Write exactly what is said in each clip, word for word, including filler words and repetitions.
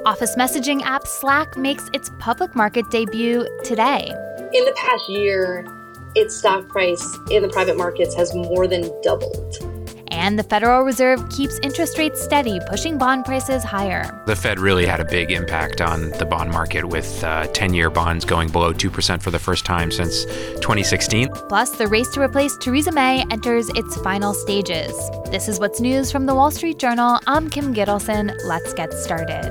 Office messaging app Slack makes its public market debut today. In the past year, its stock price in the private markets has more than doubled. And the Federal Reserve keeps interest rates steady, pushing bond prices higher. The Fed really had a big impact on the bond market, with uh, ten-year bonds going below two percent for the first time since twenty sixteen. Plus, the race to replace Theresa May enters its final stages. This is What's News from The Wall Street Journal. I'm Kim Gittleson. Let's get started.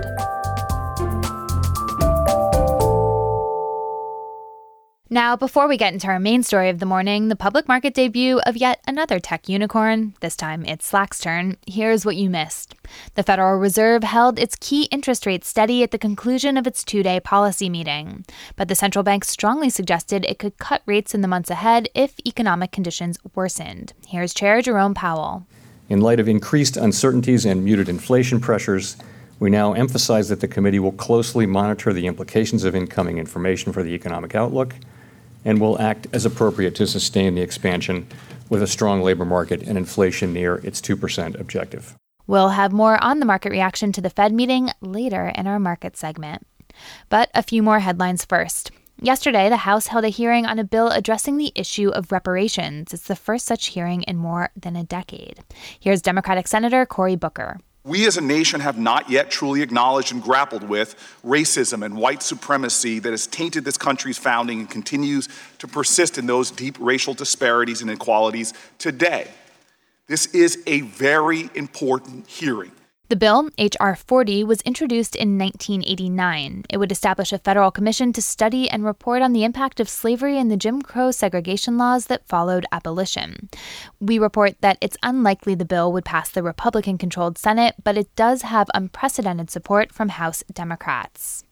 Now, before we get into our main story of the morning, the public market debut of yet another tech unicorn, this time it's Slack's turn, here's what you missed. The Federal Reserve held its key interest rate steady at the conclusion of its two-day policy meeting. But the central bank strongly suggested it could cut rates in the months ahead if economic conditions worsened. Here's Chair Jerome Powell. In light of increased uncertainties and muted inflation pressures, we now emphasize that the committee will closely monitor the implications of incoming information for the economic outlook and will act as appropriate to sustain the expansion with a strong labor market and inflation near its two percent objective. We'll have more on the market reaction to the Fed meeting later in our market segment. But a few more headlines first. Yesterday, the House held a hearing on a bill addressing the issue of reparations. It's the first such hearing in more than a decade. Here's Democratic Senator Cory Booker. We as a nation have not yet truly acknowledged and grappled with racism and white supremacy that has tainted this country's founding and continues to persist in those deep racial disparities and inequalities today. This is a very important hearing. The bill, H R forty, was introduced in nineteen eighty-nine. It would establish a federal commission to study and report on the impact of slavery and the Jim Crow segregation laws that followed abolition. We report that it's unlikely the bill would pass the Republican-controlled Senate, but it does have unprecedented support from House Democrats.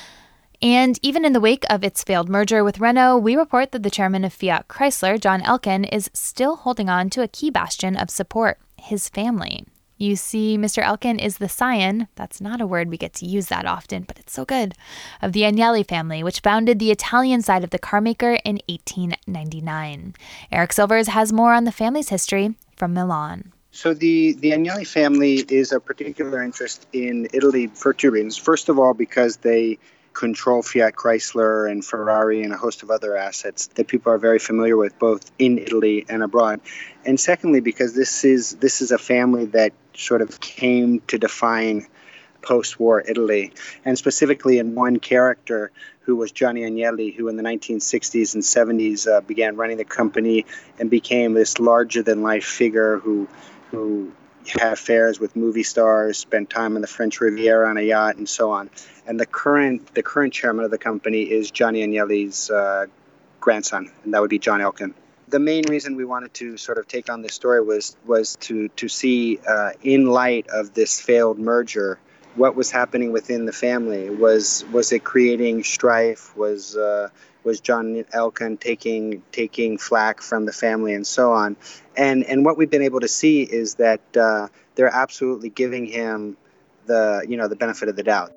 And even in the wake of its failed merger with Renault, we report that the chairman of Fiat Chrysler, John Elkann, is still holding on to a key bastion of support, his family. You see, Mister Elkann is the scion, that's not a word we get to use that often, but it's so good, of the Agnelli family, which founded the Italian side of the carmaker in eighteen ninety-nine. Eric Silvers has more on the family's history from Milan. So the, the Agnelli family is of particular interest in Italy for two reasons. First of all, because they control Fiat Chrysler and Ferrari and a host of other assets that people are very familiar with both in Italy and abroad. And secondly, because this is this is a family that sort of came to define post-war Italy, and specifically in one character who was Gianni Agnelli, who in the nineteen sixties and seventies uh, began running the company and became this larger-than-life figure who who had affairs with movie stars, spent time on the French Riviera on a yacht, and so on. And the current the current chairman of the company is Gianni Agnelli's uh, grandson, and that would be John Elkann. The main reason we wanted to sort of take on this story was was to to see, uh, in light of this failed merger, what was happening within the family. Was was it creating strife? Was uh, was John Elkann taking taking flack from the family, and so on? And and what we've been able to see is that uh, they're absolutely giving him the you know the benefit of the doubt.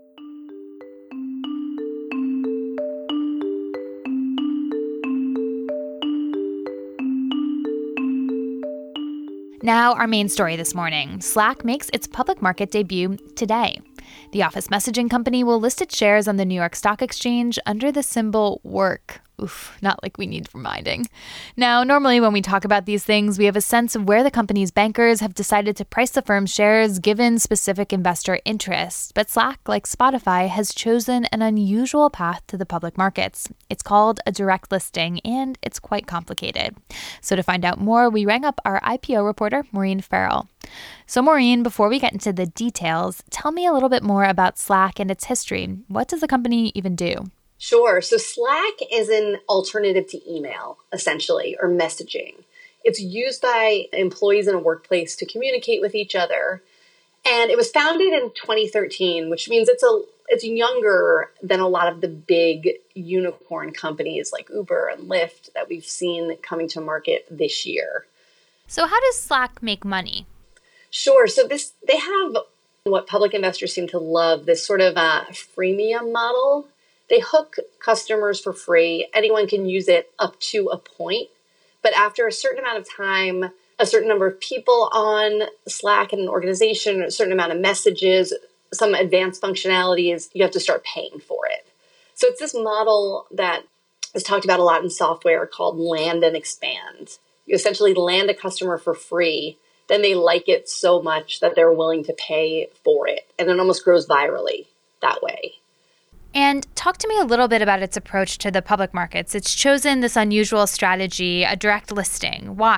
Now, our main story this morning. Slack makes its public market debut today. The office messaging company will list its shares on the New York Stock Exchange under the symbol WORK. Oof, not like we need reminding. Now, normally when we talk about these things, we have a sense of where the company's bankers have decided to price the firm's shares given specific investor interests. But Slack, like Spotify, has chosen an unusual path to the public markets. It's called a direct listing, and it's quite complicated. So to find out more, we rang up our I P O reporter, Maureen Farrell. So Maureen, before we get into the details, tell me a little bit more about Slack and its history. What does the company even do? Sure. So Slack is an alternative to email, essentially, or messaging. It's used by employees in a workplace to communicate with each other. And it was founded in twenty thirteen, which means it's a it's younger than a lot of the big unicorn companies like Uber and Lyft that we've seen coming to market this year. So how does Slack make money? Sure. So this they have what public investors seem to love, this sort of a freemium model. They hook customers for free. Anyone can use it up to a point. But after a certain amount of time, a certain number of people on Slack in an organization, a certain amount of messages, some advanced functionalities, you have to start paying for it. So it's this model that is talked about a lot in software called land and expand. You essentially land a customer for free, then they like it so much that they're willing to pay for it. And it almost grows virally that way. And talk to me a little bit about its approach to the public markets. It's chosen this unusual strategy, a direct listing. Why?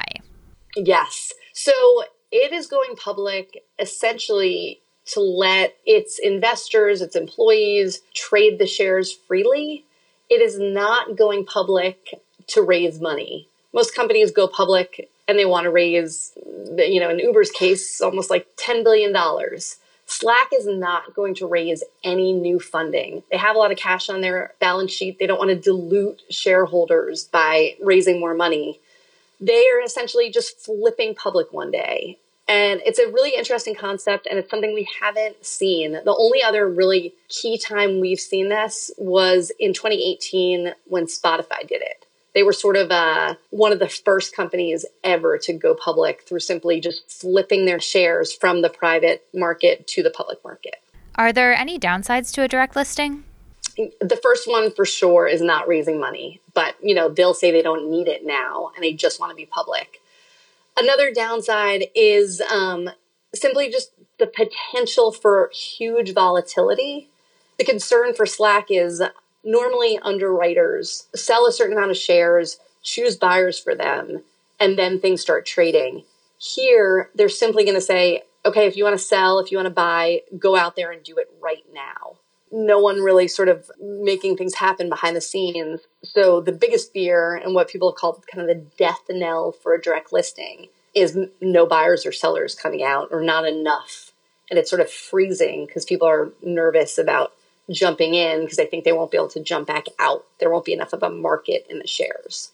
Yes. So it is going public essentially to let its investors, its employees trade the shares freely. It is not going public to raise money. Most companies go public and they want to raise, you know, in Uber's case, almost like ten billion dollars. Slack is not going to raise any new funding. They have a lot of cash on their balance sheet. They don't want to dilute shareholders by raising more money. They are essentially just flipping public one day. And it's a really interesting concept, and it's something we haven't seen. The only other really key time we've seen this was in twenty eighteen when Spotify did it. They were sort of uh, one of the first companies ever to go public through simply just flipping their shares from the private market to the public market. Are there any downsides to a direct listing? The first one for sure is not raising money, but you know they'll say they don't need it now and they just want to be public. Another downside is um, simply just the potential for huge volatility. The concern for Slack is normally underwriters sell a certain amount of shares, choose buyers for them, and then things start trading. Here, they're simply going to say, okay, if you want to sell, if you want to buy, go out there and do it right now. No one really sort of making things happen behind the scenes. So the biggest fear and what people have called kind of the death knell for a direct listing is no buyers or sellers coming out or not enough. And it's sort of freezing because people are nervous about jumping in because they think they won't be able to jump back out. There won't be enough of a market in the shares.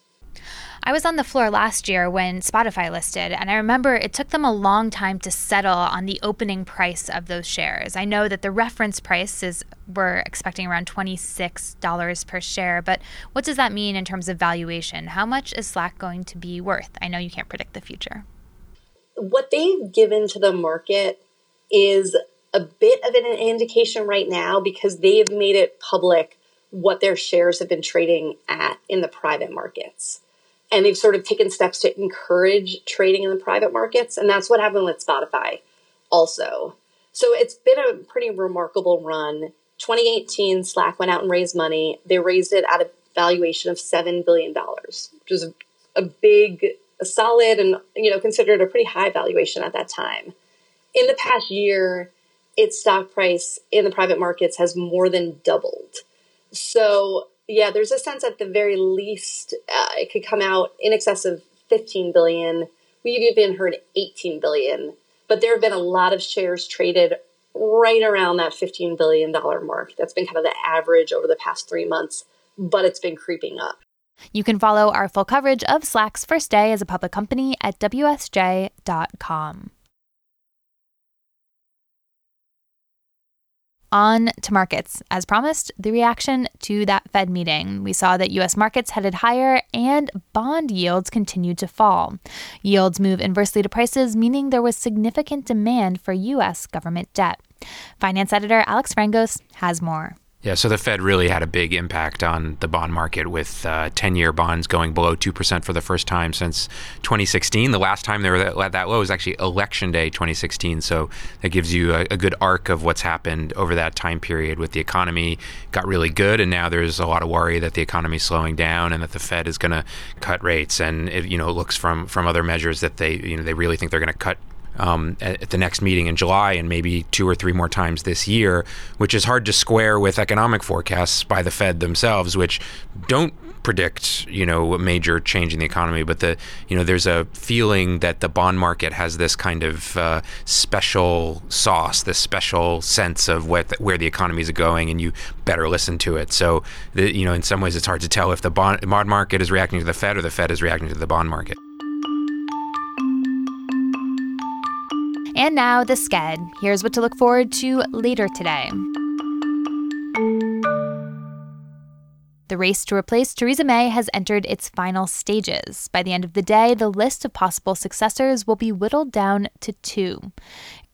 I was on the floor last year when Spotify listed, and I remember it took them a long time to settle on the opening price of those shares. I know that the reference price is, we're expecting around twenty-six dollars per share, but what does that mean in terms of valuation? How much is Slack going to be worth? I know you can't predict the future. What they've given to the market is a bit of an indication right now because they've made it public what their shares have been trading at in the private markets. And they've sort of taken steps to encourage trading in the private markets. And that's what happened with Spotify also. So it's been a pretty remarkable run. twenty eighteen, Slack went out and raised money. They raised it at a valuation of seven billion dollars, which is a, a big, a solid, and you know considered a pretty high valuation at that time. In the past year, its stock price in the private markets has more than doubled. So yeah, there's a sense at the very least uh, it could come out in excess of fifteen billion dollars. We've even heard eighteen billion dollars. But there have been a lot of shares traded right around that fifteen billion dollars mark. That's been kind of the average over the past three months, but it's been creeping up. You can follow our full coverage of Slack's first day as a public company at W S J dot com. On to markets. As promised, the reaction to that Fed meeting. We saw that U S markets headed higher and bond yields continued to fall. Yields move inversely to prices, meaning there was significant demand for U S government debt. Finance editor Alex Frangos has more. Yeah, so the Fed really had a big impact on the bond market with uh, ten-year bonds going below two percent for the first time since twenty sixteen. The last time they were that, that low was actually Election Day twenty sixteen. So that gives you a, a good arc of what's happened over that time period with the economy. Got really good, and now there's a lot of worry that the economy is slowing down and that the Fed is going to cut rates. And it, you know, it looks from from other measures that they you know they really think they're going to cut Um, at, at the next meeting in July and maybe two or three more times this year, which is hard to square with economic forecasts by the Fed themselves, which don't predict, you know, a major change in the economy. But the, you know, there's a feeling that the bond market has this kind of uh, special sauce, this special sense of what, where the economy is going, and you better listen to it. So, the, you know, in some ways, it's hard to tell if the bond, bond market is reacting to the Fed or the Fed is reacting to the bond market. And now the Sked. Here's what to look forward to later today. The race to replace Theresa May has entered its final stages. By the end of the day, the list of possible successors will be whittled down to two.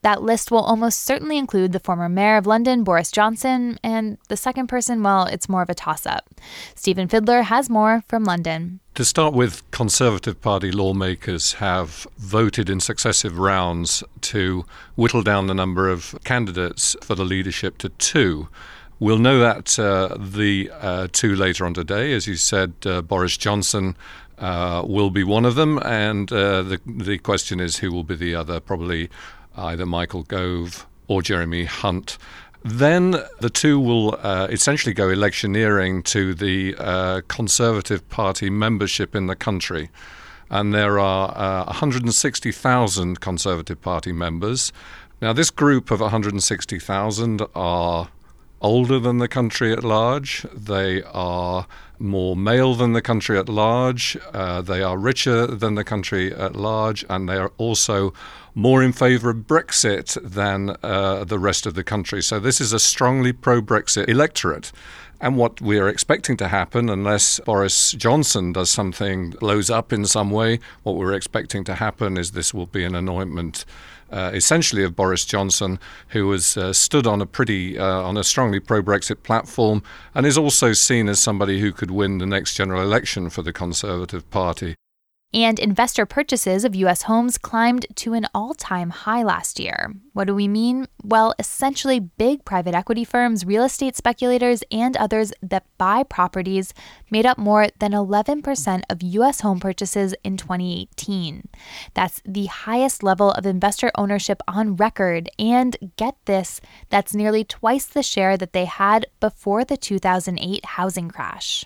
That list will almost certainly include the former mayor of London, Boris Johnson, and the second person, well, it's more of a toss-up. Stephen Fidler has more from London. To start with, Conservative Party lawmakers have voted in successive rounds to whittle down the number of candidates for the leadership to two. We'll know that uh, the uh, two later on today. As you said, uh, Boris Johnson uh, will be one of them, and uh, the, the question is who will be the other, probably either Michael Gove or Jeremy Hunt. Then the two will uh, essentially go electioneering to the uh, Conservative Party membership in the country. And there are uh, one hundred sixty thousand Conservative Party members. Now, this group of one hundred sixty thousand are older than the country at large. They are more male than the country at large. Uh, they are richer than the country at large. And they are also more in favour of Brexit than uh, the rest of the country. So this is a strongly pro-Brexit electorate. And what we are expecting to happen, unless Boris Johnson does something, blows up in some way, what we're expecting to happen is this will be an anointment uh, essentially of Boris Johnson, who has uh, stood on a pretty, uh, on a strongly pro-Brexit platform and is also seen as somebody who could win the next general election for the Conservative Party. And investor purchases of U S homes climbed to an all-time high last year. What do we mean? Well, essentially big private equity firms, real estate speculators, and others that buy properties made up more than eleven percent of U S home purchases in twenty eighteen. That's the highest level of investor ownership on record, and get this, that's nearly twice the share that they had before the two thousand eight housing crash.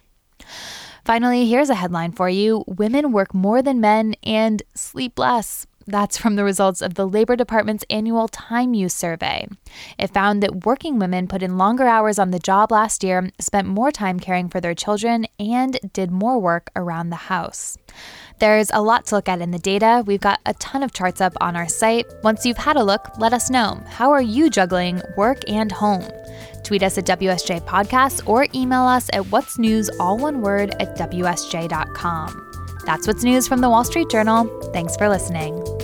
Finally, here's a headline for you. Women work more than men and sleep less. That's from the results of the Labor Department's annual Time Use Survey. It found that working women put in longer hours on the job last year, spent more time caring for their children, and did more work around the house. There's a lot to look at in the data. We've got a ton of charts up on our site. Once you've had a look, let us know. How are you juggling work and home? Tweet us at W S J Podcast or email us at what's news, all one word, at W S J dot com. That's what's news from the Wall Street Journal. Thanks for listening.